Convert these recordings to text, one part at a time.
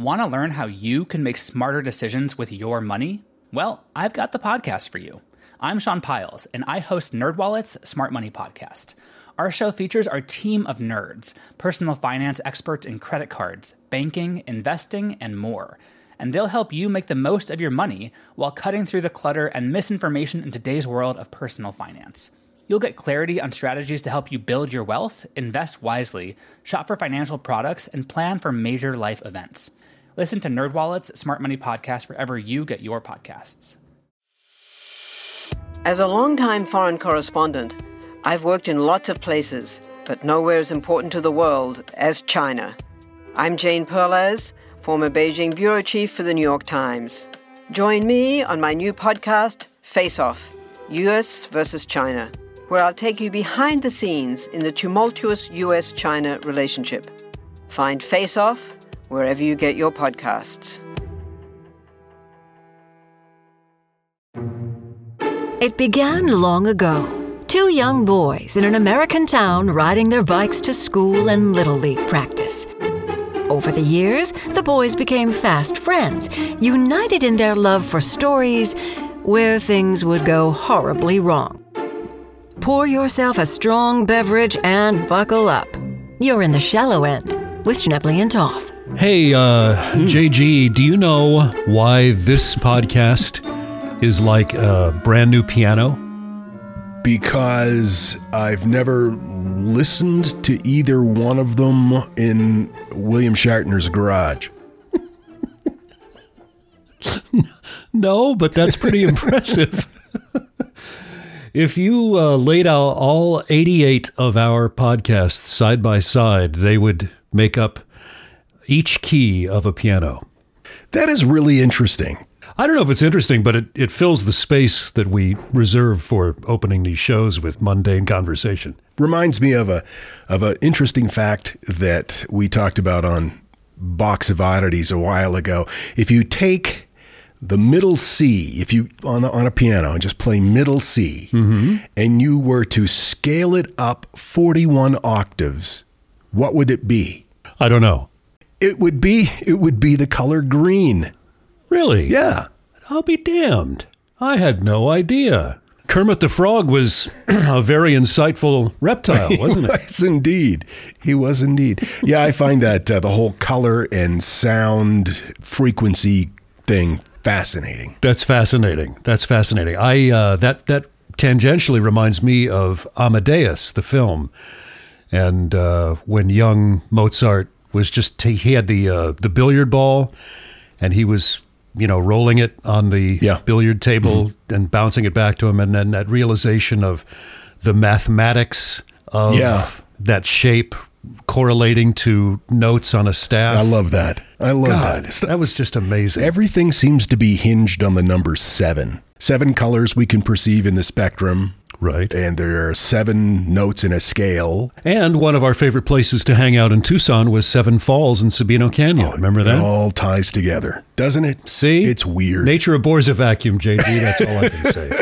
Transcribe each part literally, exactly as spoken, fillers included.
Want to learn how you can make smarter decisions with your money? Well, I've got the podcast for you. I'm Sean Piles, and I host NerdWallet's Smart Money Podcast. Our show features our team of nerds, personal finance experts in credit cards, banking, investing, and more. And they'll help you make the most of your money while cutting through the clutter and misinformation in today's world of personal finance. You'll get clarity on strategies to help you build your wealth, invest wisely, shop for financial products, and plan for major life events. Listen to NerdWallet's Smart Money Podcast wherever you get your podcasts. As a longtime foreign correspondent, I've worked in lots of places, but nowhere as important to the world as China. I'm Jane Perlez, former Beijing bureau chief for the New York Times. Join me on my new podcast, Face Off, U S versus China, where I'll take you behind the scenes in the tumultuous U S China relationship. Find Face Off wherever you get your podcasts. It began long ago. Two young boys in an American town riding their bikes to school and Little League practice. Over the years, the boys became fast friends, united in their love for stories where things would go horribly wrong. Pour yourself a strong beverage and buckle up. You're in the shallow end with Schnebley and Toff. Hey, uh, mm. J G, do you know why this podcast is like a brand new piano? Because I've never listened to either one of them in William Shatner's garage. No, but that's pretty impressive. If you uh, laid out all eighty-eight of our podcasts side by side, they would make up each key of a piano. That is really interesting. I don't know if it's interesting, but it, it fills the space that we reserve for opening these shows with mundane conversation. Reminds me of a of an interesting fact that we talked about on Box of Oddities a while ago. If you take the middle C, if you on a, on a piano and just play middle C, mm-hmm. and you were to scale it up forty-one octaves, what would it be? I don't know. It would be it would be the color green. Really? Yeah. I'll be damned. I had no idea. Kermit the Frog was a very insightful reptile, wasn't it? He was indeed. He was indeed. Yeah, I find that uh, the whole color and sound frequency thing fascinating. That's fascinating. That's fascinating. I uh, that that tangentially reminds me of Amadeus, the film, and uh, when young Mozart was just t- he had the uh, the billiard ball, and he was, you know, rolling it on the yeah. billiard table mm-hmm. and bouncing it back to him. And then that realization of the mathematics of yeah. that shape correlating to notes on a staff. I love that. I love God, that. That was just amazing. Everything seems to be hinged on the number seven. Seven colors we can perceive in the spectrum. Right. And there are seven notes in a scale. And one of our favorite places to hang out in Tucson was Seven Falls in Sabino Canyon. Oh, Remember that? It all ties together, doesn't it? See? It's weird. Nature abhors a vacuum, J G. That's all I can say.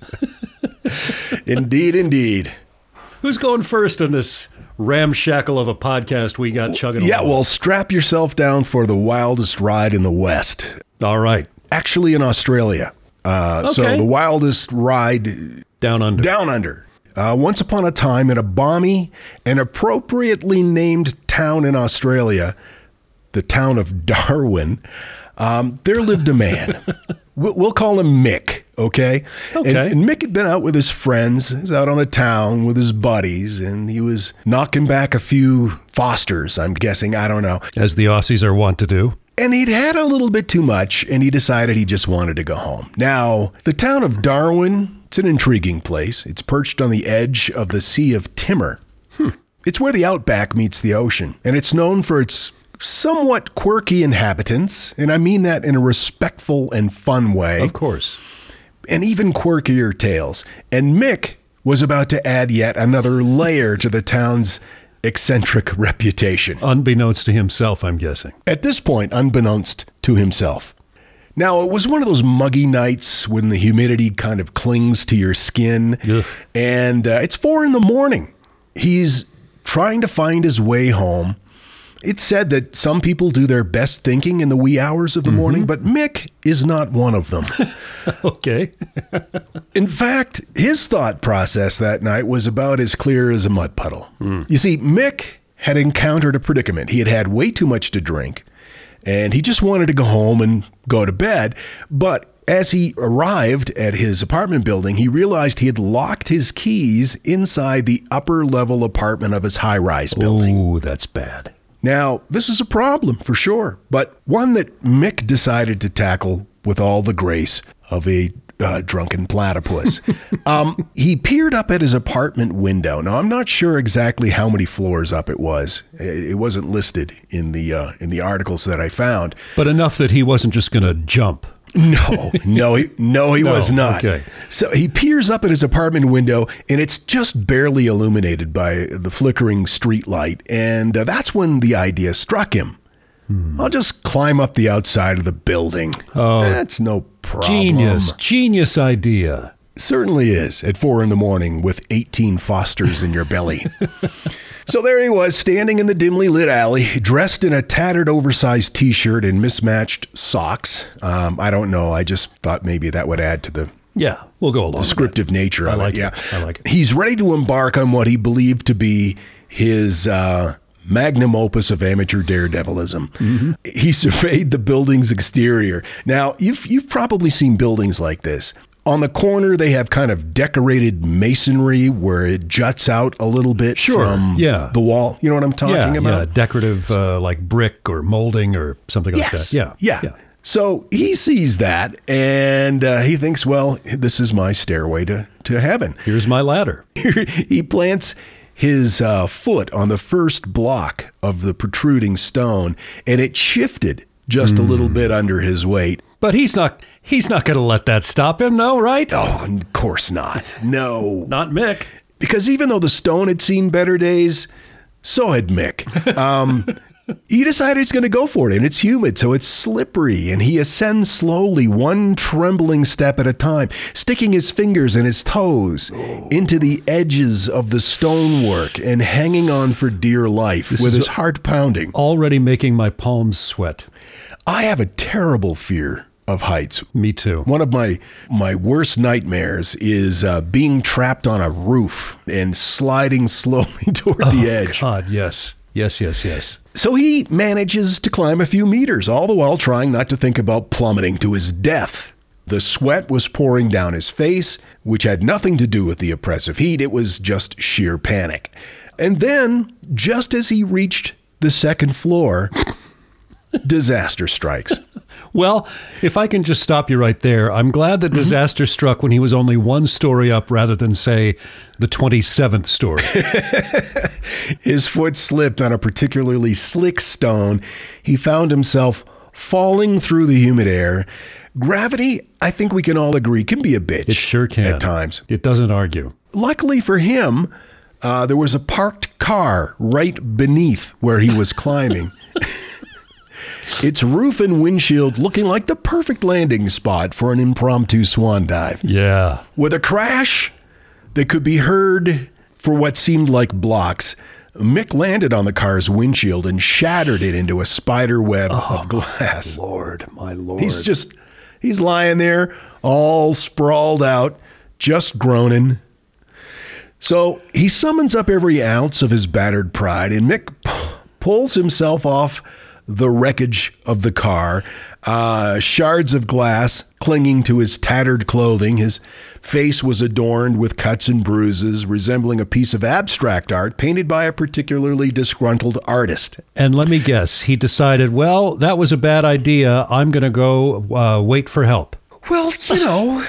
Indeed, indeed. Who's going first in this ramshackle of a podcast we got chugging Yeah, along? well, strap yourself down for the wildest ride in the West. All right. Actually, in Australia. Uh, okay. So the wildest ride... Down under. Down under. Uh, once upon a time, in a balmy and appropriately named town in Australia, the town of Darwin, um, there lived a man. we'll, we'll call him Mick, okay? Okay. And, and Mick had been out with his friends. He was out on the town with his buddies, and he was knocking back a few Fosters, I'm guessing. I don't know. As the Aussies are wont to do. And he'd had a little bit too much, and he decided he just wanted to go home. Now, the town of Darwin... It's an intriguing place. It's perched on the edge of the Sea of Timor. Hmm. It's where the outback meets the ocean, and it's known for its somewhat quirky inhabitants, and I mean that in a respectful and fun way. Of course. And even quirkier tales. And Mick was about to add yet another layer to the town's eccentric reputation. Unbeknownst to himself, I'm guessing. At this point, unbeknownst to himself. Now, it was one of those muggy nights when the humidity kind of clings to your skin, Ugh. and uh, it's four in the morning. He's trying to find his way home It's said that some people do their best thinking in the wee hours of the mm-hmm. morning, but Mick is not one of them. Okay. In fact, his thought process that night was about as clear as a mud puddle. Mm. You see, Mick had encountered a predicament. He had had way too much to drink, and he just wanted to go home and go to bed. But as he arrived at his apartment building, he realized he had locked his keys inside the upper level apartment of his high-rise building. Ooh, that's bad. Now, this is a problem for sure, but one that Mick decided to tackle with all the grace of a uh, drunken platypus. um, he peered up at his apartment window. Now, I'm not sure exactly how many floors up it was. It wasn't listed in the uh, in the articles that I found. But enough that he wasn't just going to jump. No, no, he, no, he no, was not. Okay. So he peers up at his apartment window, and it's just barely illuminated by the flickering street light. And uh, that's when the idea struck him. Hmm. I'll just climb up the outside of the building. Oh, that's no problem. Genius, genius idea. Certainly is at four in the morning with eighteen Fosters in your belly. So there he was, standing in the dimly lit alley, dressed in a tattered, oversized T-shirt and mismatched socks. Um, I don't know. I just thought maybe that would add to the yeah, we'll go along descriptive with nature I of like it. Yeah, it. I like it. He's ready to embark on what he believed to be his uh, magnum opus of amateur daredevilism. Mm-hmm. He surveyed the building's exterior. Now, you've you've probably seen buildings like this. On the corner, they have kind of decorated masonry where it juts out a little bit sure, from yeah. the wall. You know what I'm talking yeah, about? Yeah, decorative uh, like brick or molding or something yes. like that. Yeah, yeah, yeah. So he sees that and uh, he thinks, well, this is my stairway to, to heaven. Here's my ladder. He plants his uh, foot on the first block of the protruding stone, and it shifted just mm. a little bit under his weight. But he's not he's not going to let that stop him, though, right? Oh, of course not. No. Not Mick. Because even though the stone had seen better days, so had Mick. Um, he decided he's going to go for it, and it's humid, so it's slippery, and he ascends slowly, one trembling step at a time, sticking his fingers and his toes oh. into the edges of the stonework and hanging on for dear life this with his heart pounding. Already making my palms sweat. I have a terrible fear of heights. Me too. One of my my worst nightmares is uh, being trapped on a roof and sliding slowly toward oh, the edge. God, yes. Yes, yes, yes. So he manages to climb a few meters, all the while trying not to think about plummeting to his death. The sweat was pouring down his face, which had nothing to do with the oppressive heat. It was just sheer panic. And then, just as he reached the second floor, disaster strikes. Well, if I can just stop you right there, I'm glad that disaster struck when he was only one story up rather than, say, the twenty-seventh story. His foot slipped on a particularly slick stone. He found himself falling through the humid air. Gravity, I think we can all agree, can be a bitch. It sure can. At times. It doesn't argue. Luckily for him, uh, there was a parked car right beneath where he was climbing. Its roof and windshield looking like the perfect landing spot for an impromptu swan dive. Yeah. With a crash that could be heard for what seemed like blocks, Mick landed on the car's windshield and shattered it into a spider web oh, of glass. My Lord, my Lord. He's just, he's lying there all sprawled out, just groaning. So he summons up every ounce of his battered pride, and Mick p- pulls himself off the wreckage of the car, uh, shards of glass clinging to his tattered clothing. His face was adorned with cuts and bruises, resembling a piece of abstract art painted by a particularly disgruntled artist. And let me guess, he decided, well, that was a bad idea. I'm going to go uh, wait for help. Well, you know.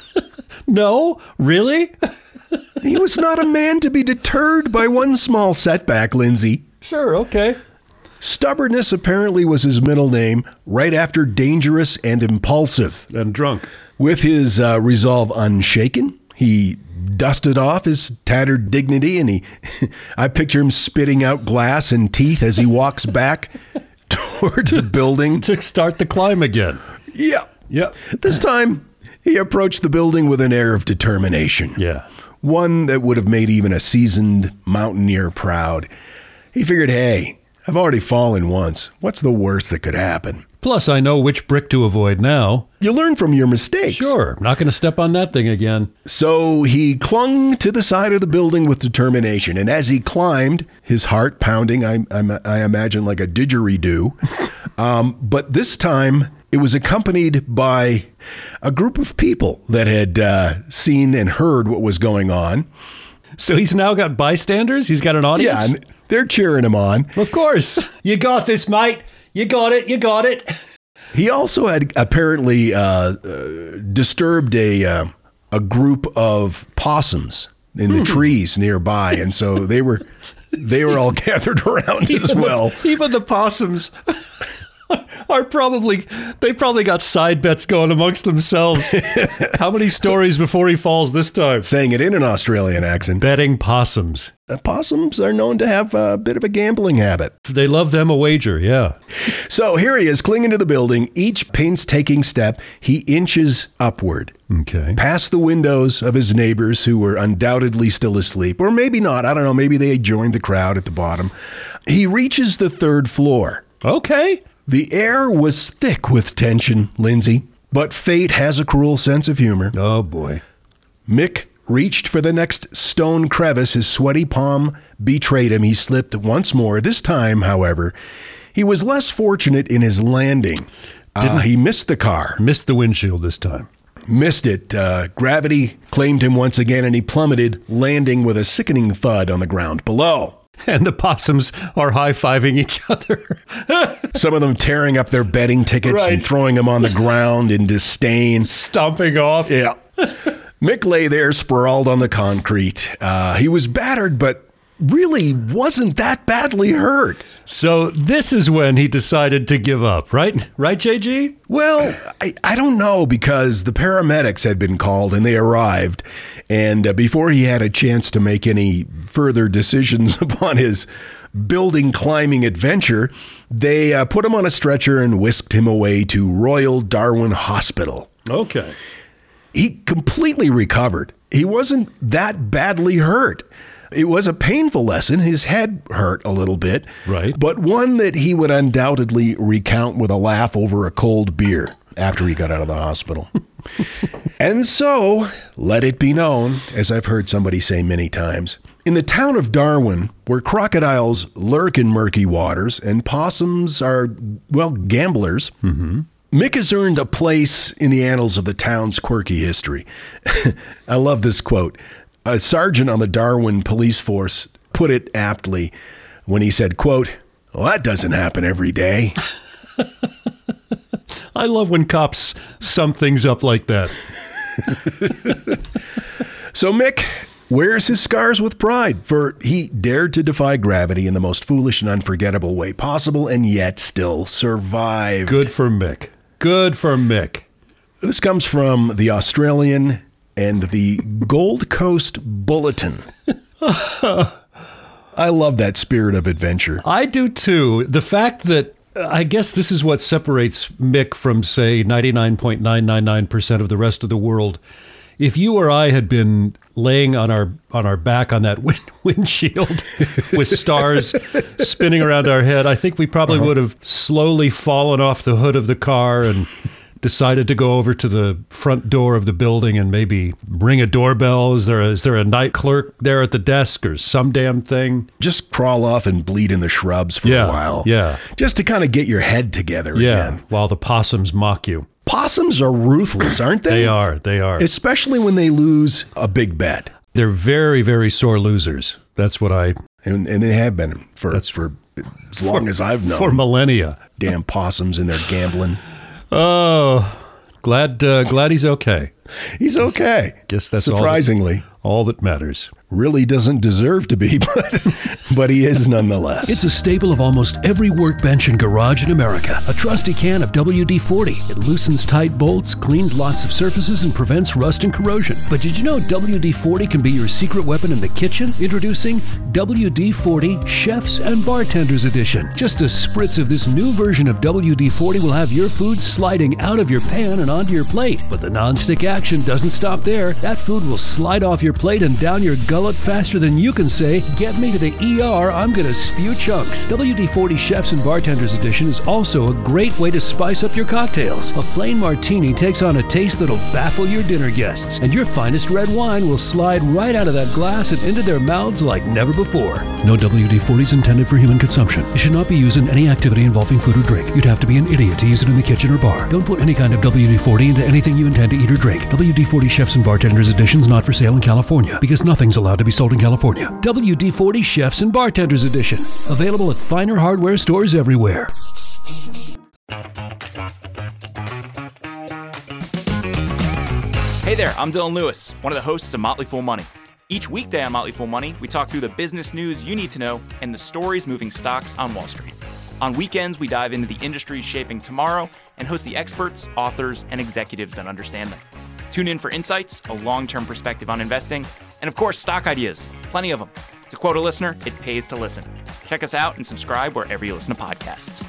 No? Really? He was not a man to be deterred by one small setback, Lindsay. Sure, okay. Stubbornness apparently was his middle name, right after dangerous and impulsive. And drunk. With his uh, resolve unshaken, he dusted off his tattered dignity, and he, I picture him spitting out glass and teeth as he walks back toward the building. To start the climb again. Yeah. Yeah. This time, he approached the building with an air of determination. Yeah. One that would have made even a seasoned mountaineer proud. He figured, hey, I've already fallen once. What's the worst that could happen? Plus, I know which brick to avoid now. You learn from your mistakes. Sure, not going to step on that thing again. So he clung to the side of the building with determination. And as he climbed, his heart pounding, I, I, I imagine like a didgeridoo. um, but this time, it was accompanied by a group of people that had uh, seen and heard what was going on. So he's now got bystanders? He's got an audience? Yeah, and they're cheering him on. Of course. You got this, mate. You got it. You got it. He also had apparently uh, uh, disturbed a uh, a group of possums in the hmm. trees nearby, and so they were they were all gathered around even as well. The, even the possums are probably they probably got side bets going amongst themselves. How many stories before he falls this time? Saying it in an Australian accent. Betting possums. Uh, possums are known to have a bit of a gambling habit. They love them a wager, yeah. So here he is, clinging to the building. Each painstaking step, he inches upward. Okay. Past the windows of his neighbors who were undoubtedly still asleep. Or maybe not. I don't know. Maybe they joined the crowd at the bottom. He reaches the third floor. Okay. The air was thick with tension, Lindsay. But fate has a cruel sense of humor. Oh, boy. Mick reached for the next stone crevice. His sweaty palm betrayed him. He slipped once more. This time, however, he was less fortunate in his landing. Uh, he missed the car. Missed the windshield this time. Missed it. Uh, gravity claimed him once again, and he plummeted, landing with a sickening thud on the ground below. And the possums are high-fiving each other. Some of them tearing up their betting tickets right. and throwing them on the ground in disdain. Stomping off. Yeah. Mick lay there sprawled on the concrete. Uh, he was battered, but really wasn't that badly hurt. So this is when he decided to give up, right? Right, J G? Well, I, I don't know, because the paramedics had been called and they arrived. And uh, before he had a chance to make any further decisions upon his building climbing adventure, they uh, put him on a stretcher and whisked him away to Royal Darwin Hospital. Okay. He completely recovered. He wasn't that badly hurt. It was a painful lesson. His head hurt a little bit, right? But one that he would undoubtedly recount with a laugh over a cold beer after he got out of the hospital. And so, let it be known, as I've heard somebody say many times, in the town of Darwin, where crocodiles lurk in murky waters and possums are, well, gamblers, mm-hmm. Mick has earned a place in the annals of the town's quirky history. I love this quote. A sergeant on the Darwin police force put it aptly when he said, quote, "Well, that doesn't happen every day." I love when cops sum things up like that. So Mick wears his scars with pride, for he dared to defy gravity in the most foolish and unforgettable way possible, and yet still survived. Good for Mick. Good for Mick. This comes from the Australian and the Gold Coast Bulletin. I love that spirit of adventure. I do too. The fact that uh, I guess this is what separates Mick from, say, ninety-nine point nine nine nine percent of the rest of the world. If you or I had been laying on our on our back on that wind, windshield with stars spinning around our head, I think we probably uh-huh. would have slowly fallen off the hood of the car and decided to go over to the front door of the building and maybe ring a doorbell. Is there a, is there a night clerk there at the desk or some damn thing? Just crawl off and bleed in the shrubs for yeah, a while. Yeah. Just to kind of get your head together yeah, again. While the possums mock you. Possums are ruthless, aren't they? They are. They are. Especially when they lose a big bet. They're very, very sore losers. That's what I... And, and they have been for, that's, for as long for, as I've known. For millennia. Damn possums and their gambling. Oh, glad uh, glad he's okay. He's okay. Guess that's surprisingly all that, all that matters. Really doesn't deserve to be, but but he is nonetheless. It's a staple of almost every workbench and garage in America. A trusty can of W D forty. It loosens tight bolts, cleans lots of surfaces, and prevents rust and corrosion. But did you know W D forty can be your secret weapon in the kitchen? Introducing W D forty Chefs and Bartenders Edition. Just a spritz of this new version of W D forty will have your food sliding out of your pan and onto your plate. But the non-stick action doesn't stop there. That food will slide off your plate and down your gut develop faster than you can say, get me to the E R, I'm gonna spew chunks. W D forty Chefs and Bartenders Edition is also a great way to spice up your cocktails. A plain martini takes on a taste that'll baffle your dinner guests, and your finest red wine will slide right out of that glass and into their mouths like never before. No W D forty is intended for human consumption. It should not be used in any activity involving food or drink. You'd have to be an idiot to use it in the kitchen or bar. Don't put any kind of W D forty into anything you intend to eat or drink. W D forty Chefs and Bartenders Edition is not for sale in California because nothing's allowed to be sold in California. W D forty Chefs and Bartenders Edition. Available at finer hardware stores everywhere. Hey there, I'm Dylan Lewis, one of the hosts of Motley Fool Money. Each weekday on Motley Fool Money, we talk through the business news you need to know and the stories moving stocks on Wall Street. On weekends, we dive into the industries shaping tomorrow and host the experts, authors, and executives that understand them. Tune in for insights, a long-term perspective on investing, and of course, stock ideas. Plenty of them. To quote a listener, it pays to listen. Check us out and subscribe wherever you listen to podcasts.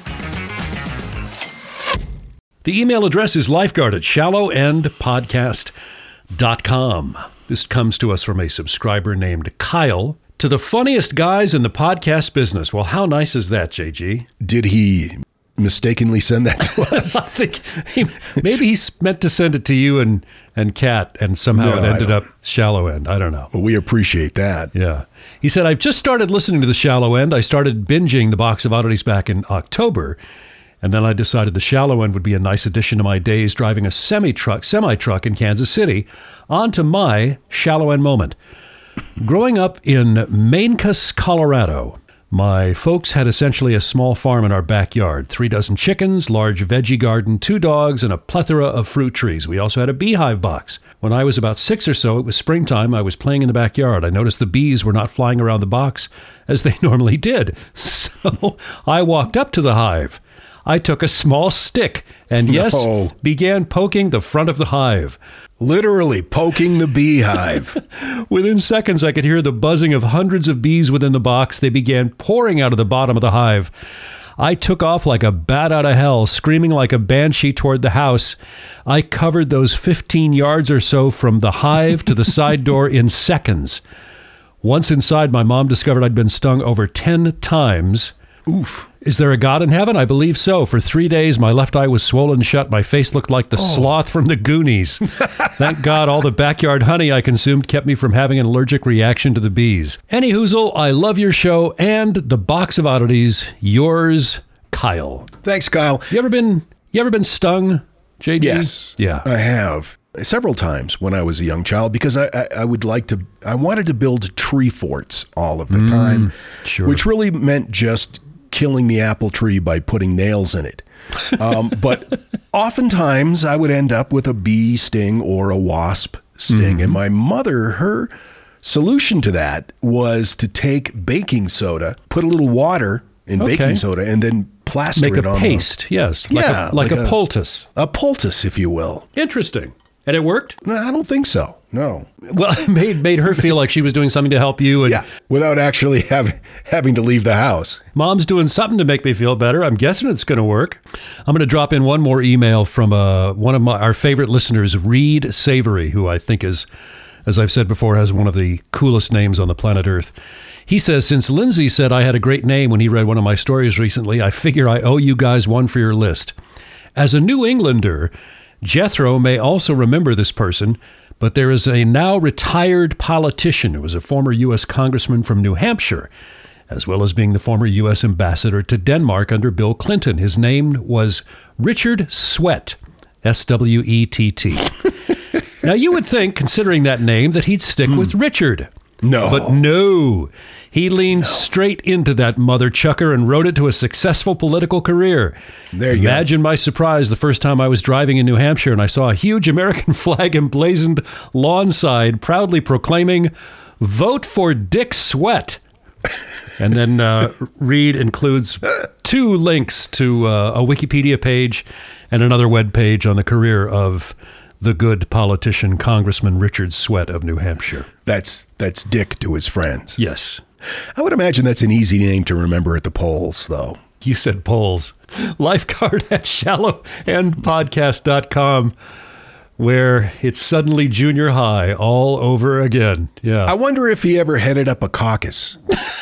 The email address is lifeguard at shallow end podcast dot com. This comes to us from a subscriber named Kyle. To the funniest guys in the podcast business. Well, how nice is that, J G? Did he mistakenly send that to us? I think he, maybe he meant to send it to you and, and Kat, and somehow No, it ended I up shallow end. I don't know. Well, we appreciate that. Yeah. He said, I've just started listening to the shallow end. I started binging the Box of Oddities back in October. And then I decided the shallow end would be a nice addition to my days driving a semi-truck, semi-truck in Kansas City. On to my shallow end moment. Growing up in Maincus, Colorado, my folks had essentially a small farm in our backyard. Three dozen chickens, large veggie garden, two dogs, and a plethora of fruit trees. We also had a beehive box. When I was about six or so, it was springtime. I was playing in the backyard. I noticed the bees were not flying around the box as they normally did. So I walked up to the hive. I took a small stick and, yes, No. began poking the front of the hive. Literally poking the beehive. Within seconds, I could hear the buzzing of hundreds of bees within the box. They began pouring out of the bottom of the hive. I took off like a bat out of hell, screaming like a banshee toward the house. I covered those fifteen yards or so from the hive to the side door in seconds. Once inside, my mom discovered I'd been stung over ten times. Oof. Is there a God in heaven? I believe so. For three days, my left eye was swollen shut. My face looked like the Oh. sloth from the Goonies. Thank God all the backyard honey I consumed kept me from having an allergic reaction to the bees. Any hoozle, I love your show and the Box of Oddities. Yours, Kyle. Thanks, Kyle. You ever been you ever been stung, J G? Yes. Yeah. I have. Several times when I was a young child, because I, I, I would like to, I wanted to build tree forts all of the time, sure. which really meant just killing the apple tree by putting nails in it. Um, but oftentimes I would end up with a bee sting or a wasp sting. Mm-hmm. And my mother, her solution to that was to take baking soda, put a little water in Okay. baking soda, and then plaster Make it a on paste, yes. Like Yeah, a, like, like a, a- poultice. a, a poultice, if you will. Interesting. And it worked? No, I don't think so. No. Well, it made, made her feel like she was doing something to help you. And Yeah, without actually have, having to leave the house. Mom's doing something to make me feel better. I'm guessing it's going to work. I'm going to drop in one more email from uh, one of my, our favorite listeners, Reed Savory, who I think is, as I've said before, has one of the coolest names on the planet Earth. He says, since Lindsay said I had a great name when he read one of my stories recently, I figure I owe you guys one for your list. As a New Englander, Jethro may also remember this person, but there is a now retired politician who was a former U S congressman from New Hampshire, as well as being the former U S ambassador to Denmark under Bill Clinton. His name was Richard Sweatt, S W E T T. Now, you would think, considering that name, that he'd stick with Richard. No. But no. He leaned straight into that mother chucker and rode it to a successful political career. There you go. Imagine my surprise the first time I was driving in New Hampshire and I saw a huge American flag emblazoned lawn side proudly proclaiming, "Vote for Dick Sweat." And then uh, Reed includes two links to uh, a Wikipedia page and another web page on the career of the good politician, Congressman Richard Sweatt of New Hampshire. That's that's Dick to his friends. Yes. I would imagine that's an easy name to remember at the polls, though. You said polls. Lifeguard at shallow end podcast dot com. where it's suddenly junior high all over again. Yeah. I wonder if he ever headed up a caucus.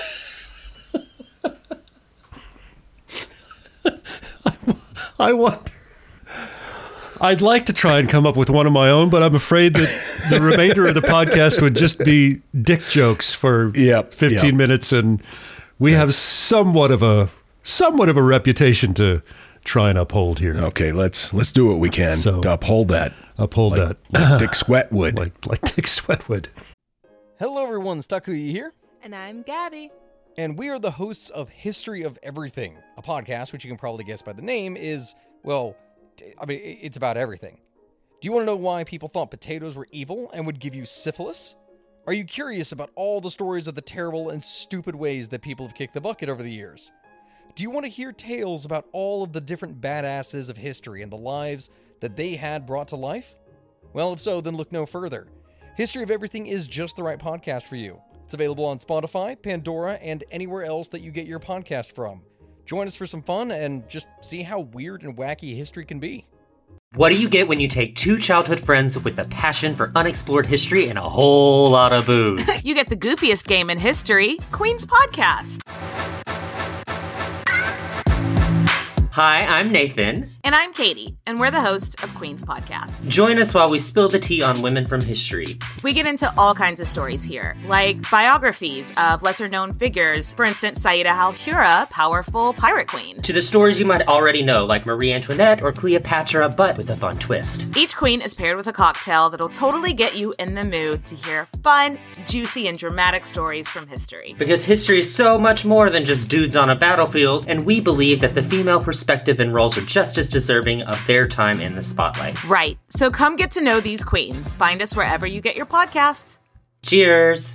I wonder. I'd like to try and come up with one of my own, but I'm afraid that the remainder of the podcast would just be dick jokes for yep, fifteen yep. minutes, and we have somewhat of a somewhat of a reputation to try and uphold here. Okay, let's let's do what we can So, to uphold that. Uphold like, that. like Dick Sweatwood. Like like Dick Sweatwood. Hello everyone, Stakuyi here. And I'm Gabby. And we are the hosts of History of Everything, a podcast which you can probably guess by the name is, well, I mean, it's about everything. Do you want to know why people thought potatoes were evil and would give you syphilis? Are you curious about all the stories of the terrible and stupid ways that people have kicked the bucket over the years? Do you want to hear tales about all of the different badasses of history and the lives that they had brought to life? Well, if so, then look no further. History of Everything is just the right podcast for you. It's available on Spotify, Pandora, and anywhere else that you get your podcast from. Join us for some fun and just see how weird and wacky history can be. What do you get when you take two childhood friends with a passion for unexplored history and a whole lot of booze? You get the goofiest game in history, Queen's Podcast. Hi, I'm Nathan. And I'm Katie, and we're the hosts of Queen's Podcast. Join us while we spill the tea on women from history. We get into all kinds of stories here, like biographies of lesser-known figures. For instance, Saida al-Hura, powerful pirate queen. To the stories you might already know, like Marie Antoinette or Cleopatra, but with a fun twist. Each queen is paired with a cocktail that'll totally get you in the mood to hear fun, juicy, and dramatic stories from history. Because history is so much more than just dudes on a battlefield, and we believe that the female perspective and roles are just as deserving of their time in the spotlight. Right. So come get to know these queens. Find us wherever you get your podcasts. Cheers.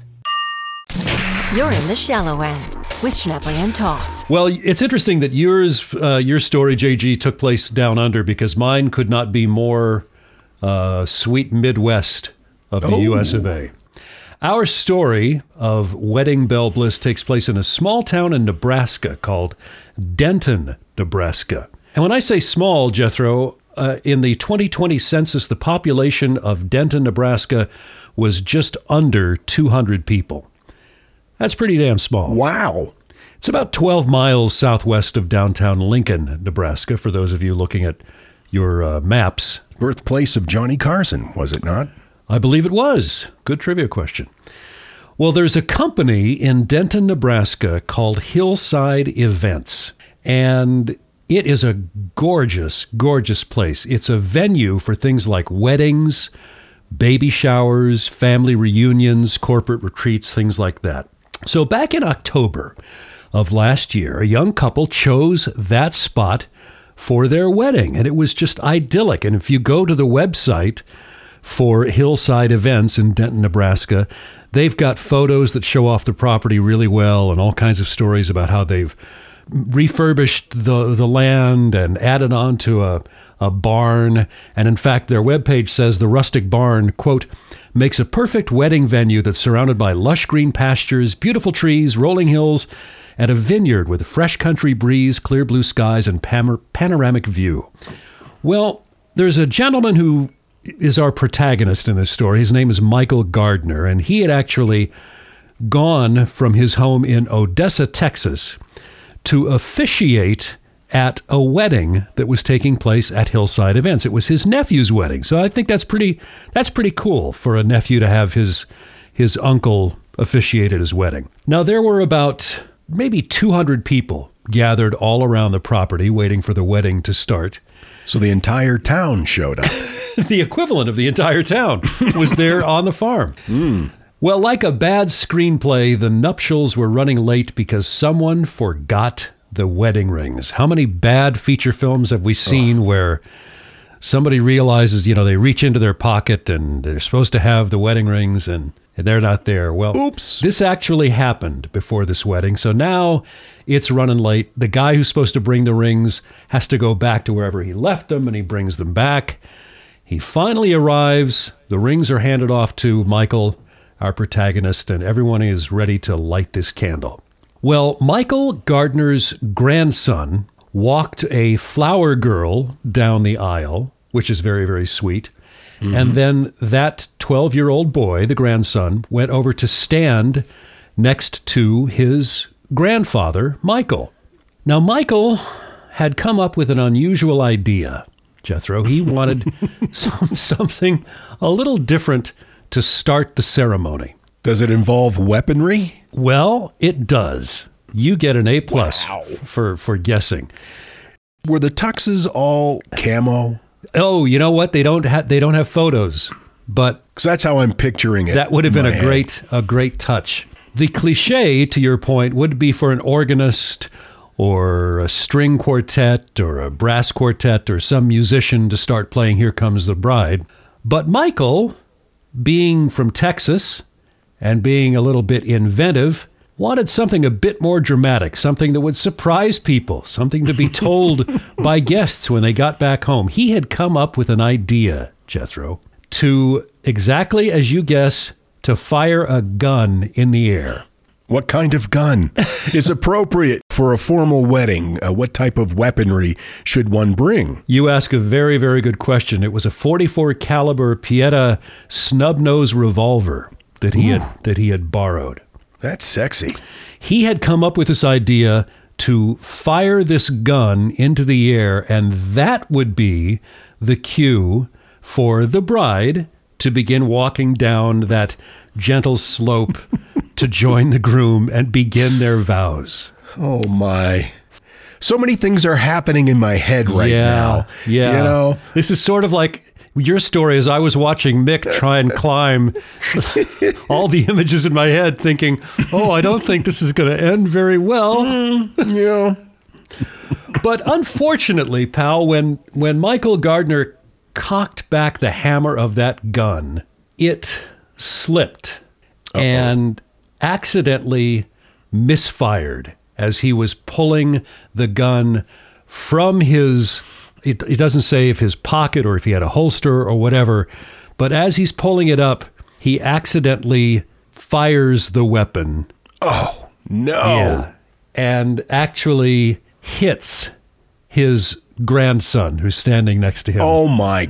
You're in the shallow end with Schnepley and Toth. Well, it's interesting that yours, uh, your story, J G, took place down under, because mine could not be more uh, sweet Midwest of the Oh. U S of A. Our story of wedding bell bliss takes place in a small town in Nebraska called Denton, Nebraska. And when I say small, Jethro, uh, in the twenty twenty census, the population of Denton, Nebraska was just under two hundred people. That's pretty damn small. Wow. It's about twelve miles southwest of downtown Lincoln, Nebraska, for those of you looking at your uh, maps. Birthplace of Johnny Carson, was it not? I believe it was. Good trivia question. Well, there's a company in Denton, Nebraska called Hillside Events, and it is a gorgeous, gorgeous place. It's a venue for things like weddings, baby showers, family reunions, corporate retreats, things like that. So back in October of last year, a young couple chose that spot for their wedding, and it was just idyllic. And if you go to the website for Hillside Events in Denton, Nebraska, they've got photos that show off the property really well and all kinds of stories about how they've refurbished the the land and added on to a, a barn. And in fact, their webpage says the rustic barn, quote, makes a perfect wedding venue that's surrounded by lush green pastures, beautiful trees, rolling hills, and a vineyard with a fresh country breeze, clear blue skies, and pam- panoramic view. Well, there's a gentleman who is our protagonist in this story. His name is Michael Gardner, and he had actually gone from his home in Odessa, Texas, to officiate at a wedding that was taking place at Hillside Events. It was his nephew's wedding. So I think that's pretty that's pretty cool for a nephew to have his his uncle officiate at his wedding. Now, there were about maybe two hundred people gathered all around the property waiting for the wedding to start. So the entire town showed up. The equivalent of the entire town was there on the farm. Mm. Well, like a bad screenplay, the nuptials were running late because someone forgot the wedding rings. How many bad feature films have we seen oh. where somebody realizes, you know, they reach into their pocket and they're supposed to have the wedding rings and they're not there? Well, oops. This actually happened before this wedding. So now it's running late. The guy who's supposed to bring the rings has to go back to wherever he left them, and he brings them back. He finally arrives. The rings are handed off to Michael, our protagonist, and everyone is ready to light this candle. Well, Michael Gardner's grandson walked a flower girl down the aisle, which is very, very sweet. Mm-hmm. And then that twelve-year-old boy, the grandson, went over to stand next to his grandfather, Michael. Now, Michael had come up with an unusual idea, Jethro. He wanted some, something a little different to start the ceremony. Does it involve weaponry? Well, it does. You get an A plus wow. for, for guessing. Were the tuxes all camo? Oh, you know what? They don't have they don't have photos, but because that's how I'm picturing it. That would have been a head. great a great touch. The cliche, to your point, would be for an organist or a string quartet or a brass quartet or some musician to start playing Here Comes the Bride. But Michael, being from Texas and being a little bit inventive, wanted something a bit more dramatic, something that would surprise people, something to be told by guests when they got back home. He had come up with an idea, Jethro, to, exactly as you guess, to fire a gun in the air. What kind of gun is appropriate for a formal wedding? Uh, what type of weaponry should one bring? You ask a very, very good question. It was a forty-four caliber Pietta snub-nose revolver that he Ooh. had that he had borrowed. That's sexy. He had come up with this idea to fire this gun into the air, and that would be the cue for the bride to begin walking down that gentle slope to join the groom and begin their vows. Oh, my. So many things are happening in my head right yeah, now. Yeah. You know, this is sort of like your story as I was watching Mick try and climb all the images in my head thinking, oh, I don't think this is going to end very well. Mm, yeah. But unfortunately, pal, when, when Michael Gardner cocked back the hammer of that gun, it slipped Uh-oh. and accidentally misfired as he was pulling the gun from his... It, it doesn't say if his pocket or if he had a holster or whatever, but as he's pulling it up, he accidentally fires the weapon. Oh, no. Yeah, and actually hits his grandson who's standing next to him. Oh, my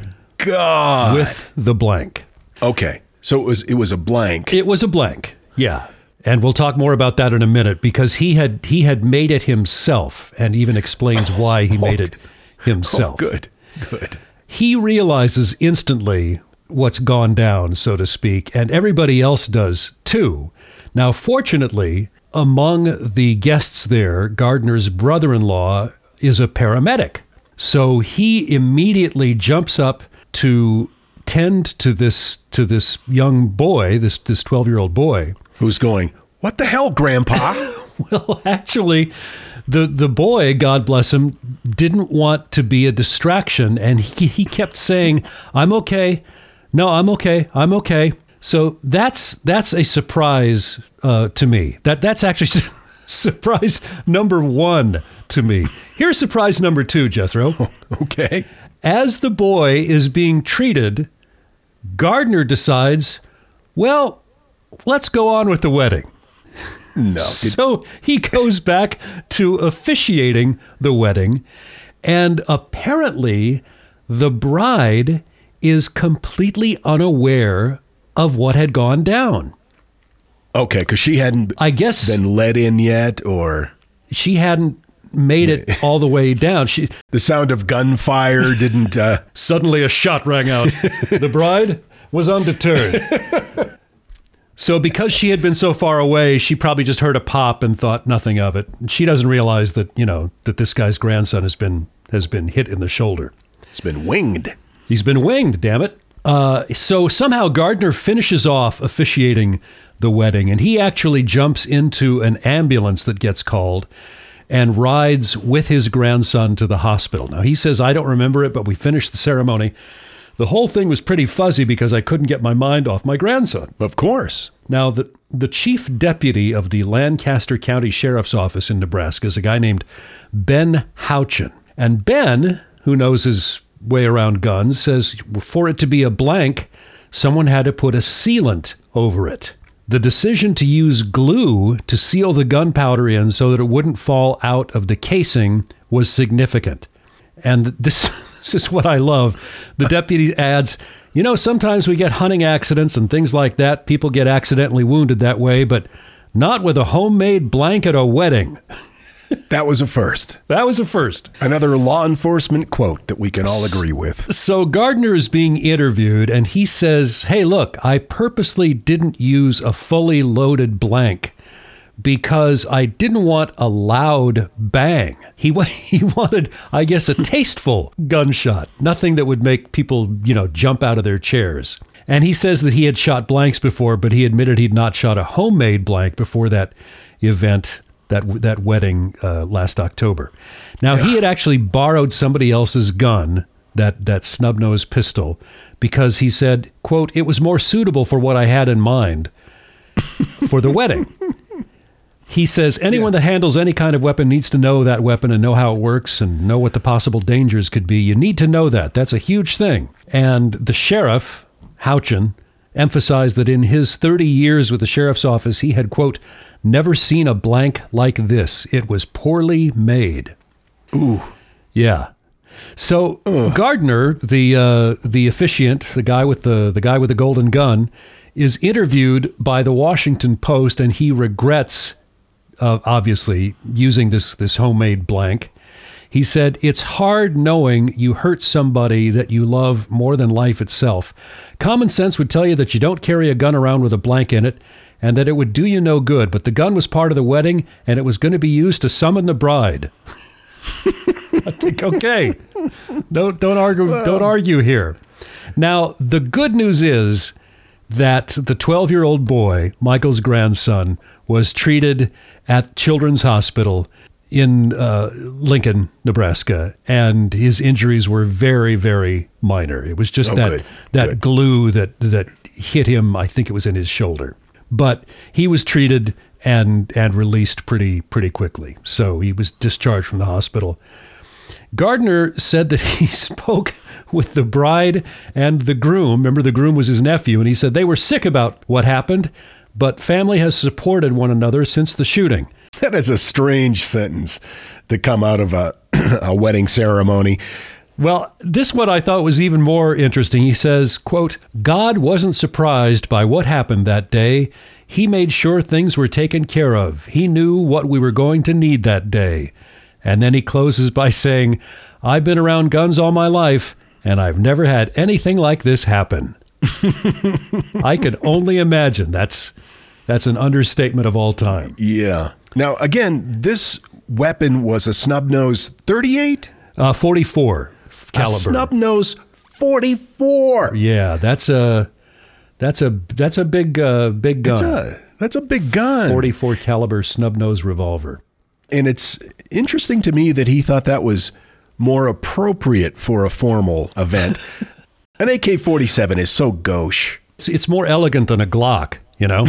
God. With the blank. Okay, so it was it was a blank. It was a blank, yeah. And we'll talk more about that in a minute because he had he had made it himself and even explains why he made it himself. Oh, good, good. He realizes instantly what's gone down, so to speak, and everybody else does too. Now, fortunately, among the guests there, Gardner's brother-in-law is a paramedic. So he immediately jumps up to tend to this to this young boy, this this twelve-year-old boy. Who's going, what the hell, Grandpa? Well, actually... The the boy, God bless him, didn't want to be a distraction, and he, he kept saying, I'm okay. No, I'm okay. I'm okay. So that's that's a surprise uh, to me. That That's actually su- surprise number one to me. Here's surprise number two, Jethro. Okay. As the boy is being treated, Gardner decides, well, let's go on with the wedding. No. So he goes back to officiating the wedding, and apparently the bride is completely unaware of what had gone down. Okay, because she hadn't I guess been let in yet, or... She hadn't made it all the way down. She The sound of gunfire didn't... Uh... Suddenly a shot rang out. The bride was undeterred. So because she had been so far away, she probably just heard a pop and thought nothing of it. She doesn't realize that, you know, that this guy's grandson has been has been hit in the shoulder. He's been winged. He's been winged, damn it. Uh, so somehow Gardner finishes off officiating the wedding, and he actually jumps into an ambulance that gets called and rides with his grandson to the hospital. Now, he says, I don't remember it, but we finished the ceremony. The whole thing was pretty fuzzy because I couldn't get my mind off my grandson. Of course. Now, the, the chief deputy of the Lancaster County Sheriff's Office in Nebraska is a guy named Ben Houchin. And Ben, who knows his way around guns, says for it to be a blank, someone had to put a sealant over it. The decision to use glue to seal the gunpowder in so that it wouldn't fall out of the casing was significant. And this this is what I love. The deputy adds, you know, sometimes we get hunting accidents and things like that. People get accidentally wounded that way, but not with a homemade blank at a wedding. That was a first. That was a first. Another law enforcement quote that we can all agree with. So Gardner is being interviewed, and he says, hey, look, I purposely didn't use a fully loaded blank because I didn't want a loud bang. He, he wanted, I guess, a tasteful gunshot, nothing that would make people, you know, jump out of their chairs. And he says that he had shot blanks before, but he admitted he'd not shot a homemade blank before that event, that that wedding uh, last October. Now, yeah. he had actually borrowed somebody else's gun, that, that snub-nosed pistol, because he said, quote, it was more suitable for what I had in mind for the wedding. He says anyone yeah. that handles any kind of weapon needs to know that weapon and know how it works and know what the possible dangers could be. You need to know that. That's a huge thing. And the sheriff, Houchin, emphasized that in his thirty years with the sheriff's office, he had, quote, never seen a blank like this. It was poorly made. Ooh. Yeah. So Ugh. Gardner, the uh, the officiant, the guy with the the guy with the golden gun, is interviewed by the Washington Post, and he regrets, uh, obviously, using this this homemade blank. He said, it's hard knowing you hurt somebody that you love more than life itself. Common sense would tell you that you don't carry a gun around with a blank in it and that it would do you no good. But the gun was part of the wedding and it was going to be used to summon the bride. I think, okay, don't, don't argue, well. don't argue here. Now, the good news is that the twelve-year-old boy, Michael's grandson, was treated at Children's Hospital in uh, Lincoln, Nebraska, and his injuries were very, very minor. It was just oh, that good. that good. glue that that hit him. I think it was in his shoulder, but he was treated and and released pretty pretty quickly. So he was discharged from the hospital. Gardner said that he spoke with the bride and the groom. Remember, the groom was his nephew, and he said they were sick about what happened, but family has supported one another since the shooting. That is a strange sentence to come out of a, a wedding ceremony. Well, this one I thought was even more interesting. He says, quote, God wasn't surprised by what happened that day. He made sure things were taken care of. He knew what we were going to need that day. And then he closes by saying, I've been around guns all my life, and I've never had anything like this happen. I could only imagine. That's that's an understatement of all time. Yeah. Now, again, this weapon was a snub-nose thirty-eight? Uh, forty-four caliber. A snub-nose forty-four. Yeah, that's a that's a that's a big uh, big gun. It's a, that's a big gun. forty-four caliber snub-nose revolver. And it's interesting to me that he thought that was more appropriate for a formal event. An A K forty-seven is so gauche. It's, it's more elegant than a Glock, you know?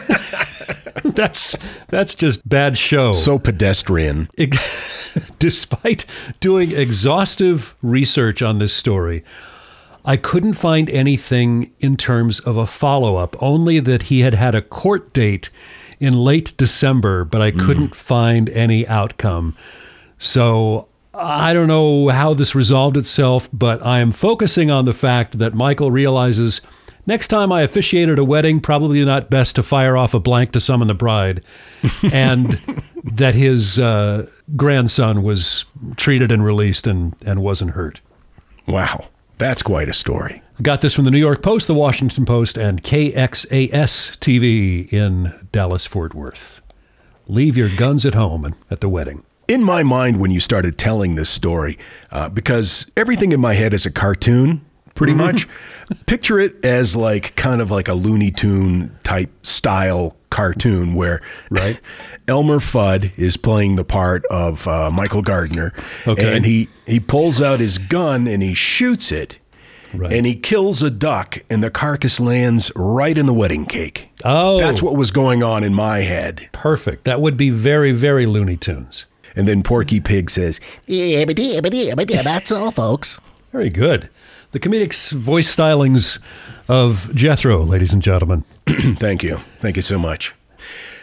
That's that's just bad show. So pedestrian. Despite doing exhaustive research on this story, I couldn't find anything in terms of a follow-up, only that he had had a court date in late December, but I couldn't mm. find any outcome. So I don't know how this resolved itself, but I am focusing on the fact that Michael realizes next time I officiated a wedding, probably not best to fire off a blank to summon the bride, and that his uh, grandson was treated and released and, and wasn't hurt. Wow, that's quite a story. I got this from the New York Post, the Washington Post, and K X A S T V in Dallas-Fort Worth. Leave your guns at home and at the wedding. In my mind, when you started telling this story, uh, because everything in my head is a cartoon, pretty much, picture it as like kind of like a Looney Tune type style cartoon where right. Elmer Fudd is playing the part of uh, Michael Gardner, okay. and he, he pulls out his gun and he shoots it. Right. And he kills a duck, and the carcass lands right in the wedding cake. Oh. That's what was going on in my head. Perfect. That would be very, very Looney Tunes. And then Porky Pig says, yeah, but yeah, but yeah, but yeah, that's all, folks. Very good. The comedic voice stylings of Jethro, ladies and gentlemen. Thank you. Thank you so much.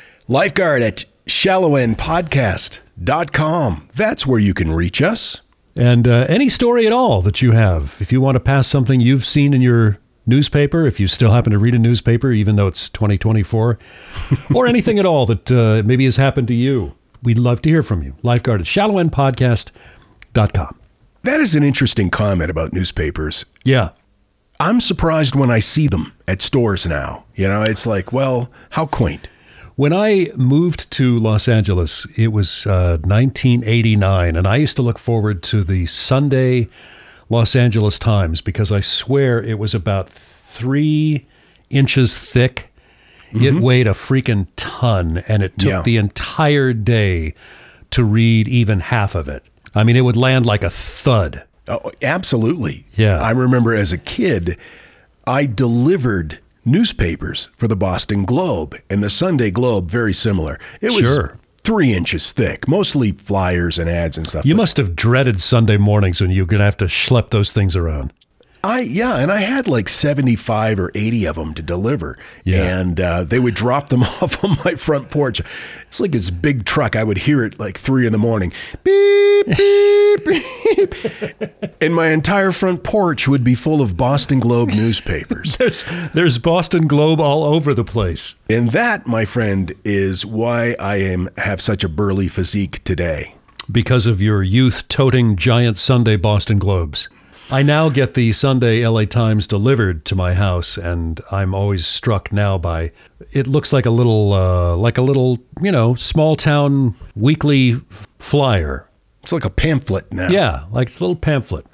Lifeguard at shallow end podcast dot com. That's where you can reach us. And uh, any story at all that you have, if you want to pass something you've seen in your newspaper, if you still happen to read a newspaper, even though it's twenty twenty-four, or anything at all that uh, maybe has happened to you, we'd love to hear from you. Lifeguard at shallow end podcast dot com. That is an interesting comment about newspapers. Yeah. I'm surprised when I see them at stores now. You know, it's like, well, how quaint. When I moved to Los Angeles, it was uh, nineteen eighty-nine, and I used to look forward to the Sunday Los Angeles Times because I swear it was about three inches thick. Mm-hmm. It weighed a freaking ton, and it took yeah. the entire day to read even half of it. I mean, it would land like a thud. Oh, absolutely. Yeah. I remember as a kid, I delivered newspapers for the Boston Globe, and the Sunday Globe, very similar. It was sure. three inches thick, mostly flyers and ads and stuff. You must have dreaded Sunday mornings when you were going to have to schlep those things around. I yeah, and I had like seventy-five or eighty of them to deliver, yeah. and uh, they would drop them off on my front porch. It's like this big truck. I would hear it like three in the morning, beep, beep, beep, and my entire front porch would be full of Boston Globe newspapers. there's, there's Boston Globe all over the place. And that, my friend, is why I am have such a burly physique today. Because of your youth-toting giant Sunday Boston Globes. I now get the Sunday L A Times delivered to my house, and I'm always struck now by, it looks like a little, uh, like a little, you know, small town weekly flyer. It's like a pamphlet now. Yeah, like it's a little pamphlet.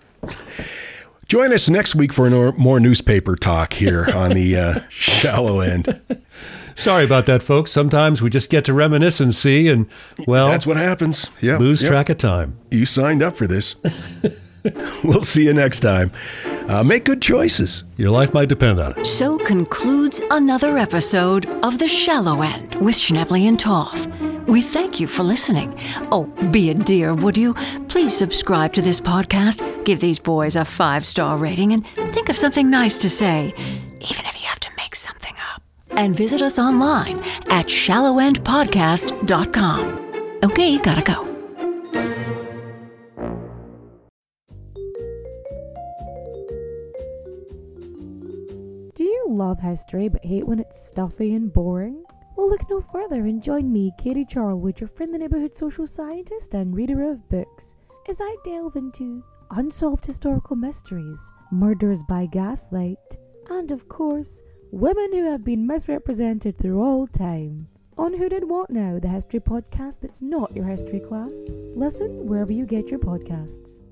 Join us next week for more newspaper talk here on the uh, Shallow End. Sorry about that, folks. Sometimes we just get to reminisce and see, and, well, that's what happens. Yeah, lose yep. track of time. You signed up for this. We'll see you next time. Uh, make good choices. Your life might depend on it. So concludes another episode of The Shallow End with Schneply and Toff. We thank you for listening. Oh, be a dear, would you? Please subscribe to this podcast, give these boys a five-star rating, and think of something nice to say, even if you have to make something up. And visit us online at shallow end podcast dot com. Okay, gotta go. Do you love history but hate when it's stuffy and boring? Well, look no further and join me, Katie Charlwood, your friend the neighborhood social scientist and reader of books, as I delve into unsolved historical mysteries, murders by gaslight, and of course, women who have been misrepresented through all time. On Who Did What Now, the history podcast that's not your history class. Listen wherever you get your podcasts.